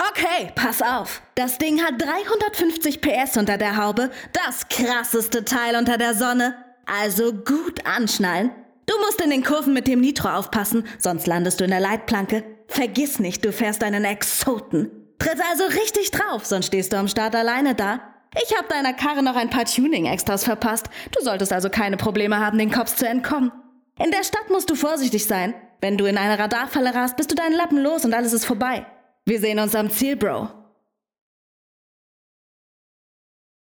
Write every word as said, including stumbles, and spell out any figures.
Okay, pass auf. Das Ding hat dreihundertfünfzig P S unter der Haube, das krasseste Teil unter der Sonne. Also gut anschnallen. Du musst in den Kurven mit dem Nitro aufpassen, sonst landest du in der Leitplanke. Vergiss nicht, du fährst einen Exoten. Tritt also richtig drauf, sonst stehst du am Start alleine da. Ich habe deiner Karre noch ein paar Tuning-Extras verpasst. Du solltest also keine Probleme haben, den Cops zu entkommen. In der Stadt musst du vorsichtig sein. Wenn du in eine Radarfalle rast, bist du deinen Lappen los und alles ist vorbei. Wir sehen uns am Ziel, Bro.